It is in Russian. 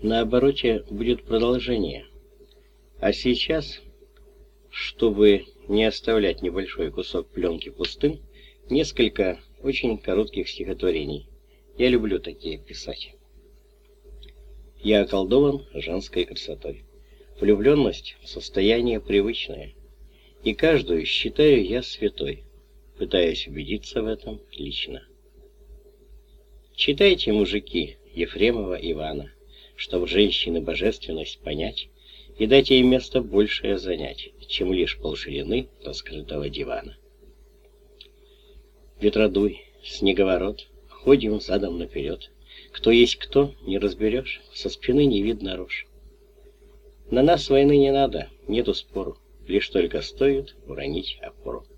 На обороте будет продолжение. А сейчас, чтобы не оставлять небольшой кусок пленки пустым, несколько очень коротких стихотворений. Я люблю такие писать. Я околдован женской красотой. Влюбленность — состояние привычное. И каждую считаю я святой, пытаясь убедиться в этом лично. Читайте, мужики, Ефремова Ивана, чтоб женщины божественность понять и дать ей место большее занять, чем лишь полширины раскрытого дивана. Ветродуй, снеговорот, ходим задом наперед. Кто есть кто, не разберешь, со спины не видно рож. На нас войны не надо, нету спору, лишь только стоит уронить опору.